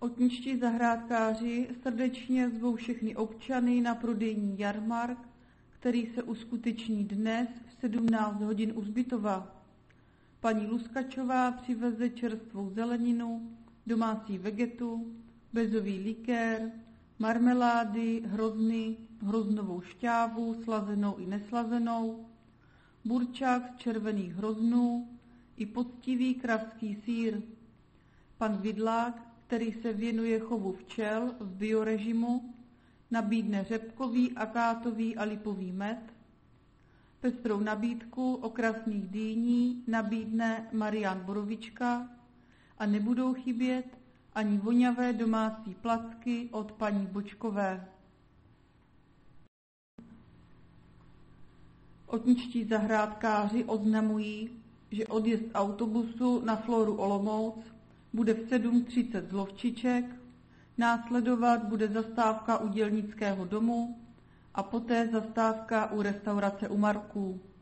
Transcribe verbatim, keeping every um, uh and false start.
Otničtí zahrádkáři srdečně zvou všechny občany na prodejní jarmark, který se uskuteční dnes v sedmnáct hodin u Zbytova. Paní Luskačová přiveze čerstvou zeleninu, domácí vegetu, bezový likér, marmelády, hrozny, hroznovou šťávu, slazenou i neslazenou, burčák z červených hroznů i poctivý kravský sýr. Pan Vidlák, který se věnuje chovu včel v biorežimu, nabídne řepkový, akátový a lipový med. Pestrou nabídku okrasných dýní nabídne Marián Borovička a nebudou chybět ani voňavé domácí placky od paní Bočkové. Otničtí zahrádkáři oznamují, že odjezd autobusu na Floru Olomouc bude v sedm třicet z Lovčiček, následovat bude zastávka u Dělnického domu a poté zastávka u restaurace U Marků.